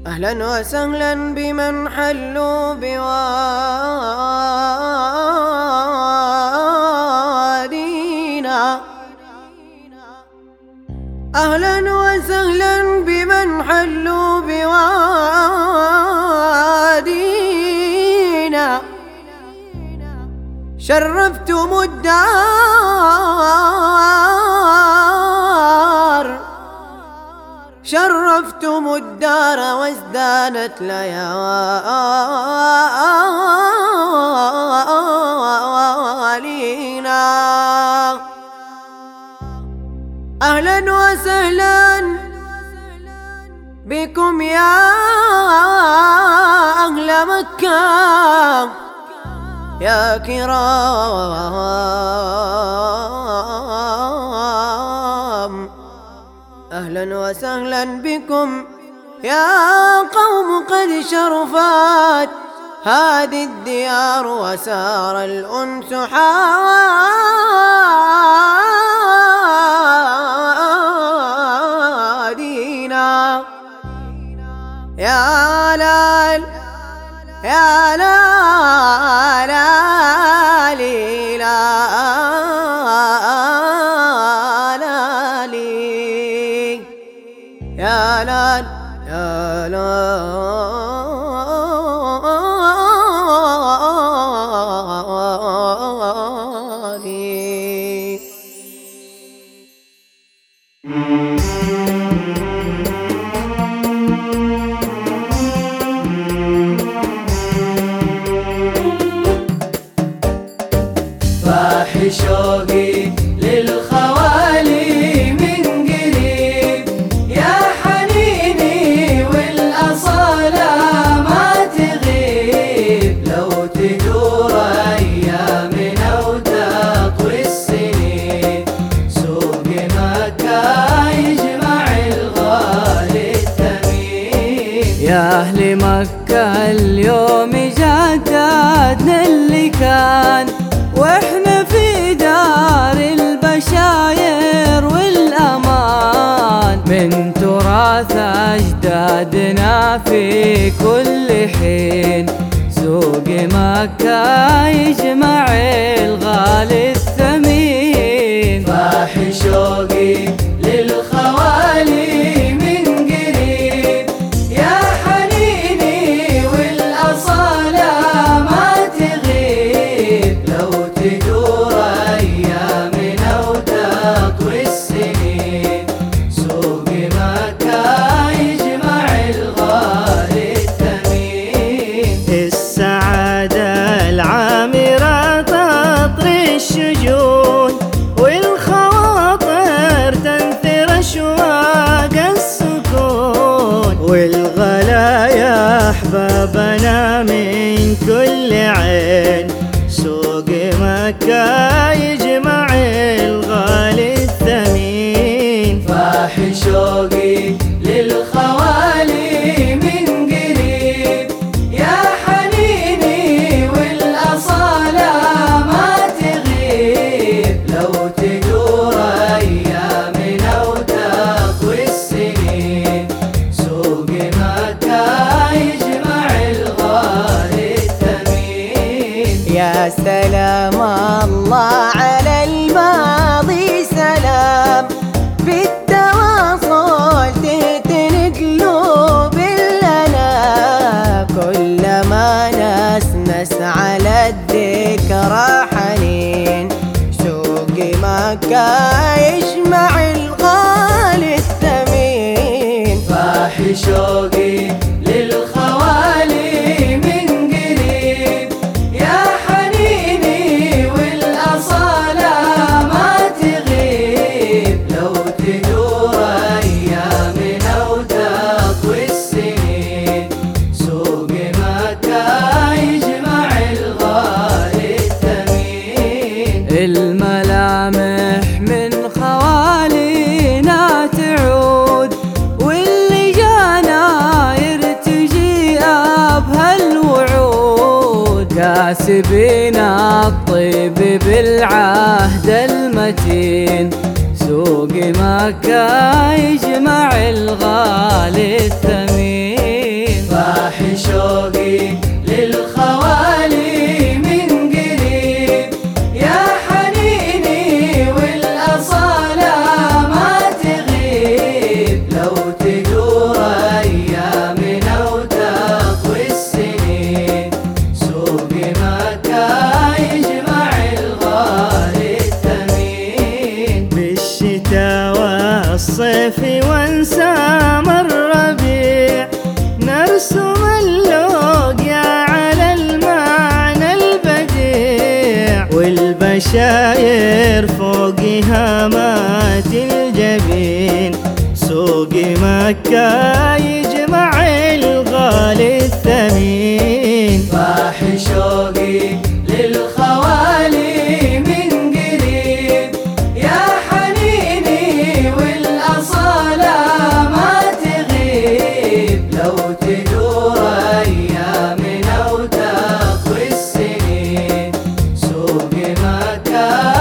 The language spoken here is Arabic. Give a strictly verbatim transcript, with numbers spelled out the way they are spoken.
أهلا وسهلا بمن حلوا بوادينا، أهلا وسهلا بمن حلوا بوادينا. شرفتم الدار، شرفتم الدار وازدانت ليالينا. أهلا وسهلا بكم يا أهل مكة يا كرام، أهلا وسهلا بكم يا قوم قد شرفت هذه الديار وسار الأنس حادينا. يا لال يا لال لالي لالي، يا لال يا لالي. فاح شوقي للخوالي من قريب، يا حنيني والأصالة ما تغيب. لو تدور أيامنا وتطوي السنين، سوق مكة يجمع الغالي الثمين. يا أهل مكة اليوم جددنا اللي كان، واحنا في دار البشاير والأمان. من تراث أجدادنا في كل حين، سوق مكة يجمع الغالي الثمين. فاح شوقي للخوالي من قريب، يا حنيني والأصالة ما تغيب. لو تدور أيامنا وتطوي السنين، سوق مكة يجمع الغالي الثمين. السعادة العامرة تطري الشجون، والخواطر تنثر أشواق السكون. والغلايا أحبابنا من كل عين، سوق مكة يجمع الغالي الثمين. فاح شوقي للخوالي من قريب، يا حنيني والأصالة ما تغيب. لو تدور أيامنا وتطوي السنين، سوق مكة يجمع الغالي الثمين. يا سلام الله على الماضي، سلام بالتواصل تهتني قلوب لنا. كلما نسنس على الذكرى حنين، سوق مكة يجمع الغالي الثمين. فاح شوقي للخوالي من قريب، يا حنيني والأصالة ما تغيب. لو تدور أيامنا وتطوي السنين، سوق مكة يجمع الغالي الثمين. الملامح من خوالينا تعود، واللي جانا يرتجي أبهى الوعود. كاسبين الطيب بالعهد المتين، سوق مكة يجمع الغالي الثمين. باح شوقي للخوالي من قريب، يا حنيني والأصالة ما تغيب، لو تدور أيامنا وتطوي السنين، سوق مكة يجمع الغالي الثمين. بالشتاء والصيف وانسام الربيع، نرسم اللوقيا على المعنى البديع، والبشاير فوق هامات الجبين، سوق مكة يجمع الغالي الثمين. باح شوقي للخوالي من قريب، يا حنيني والأصالة ما تغيب، لو تدور أيامنا وتطوي السنين، سوق مكة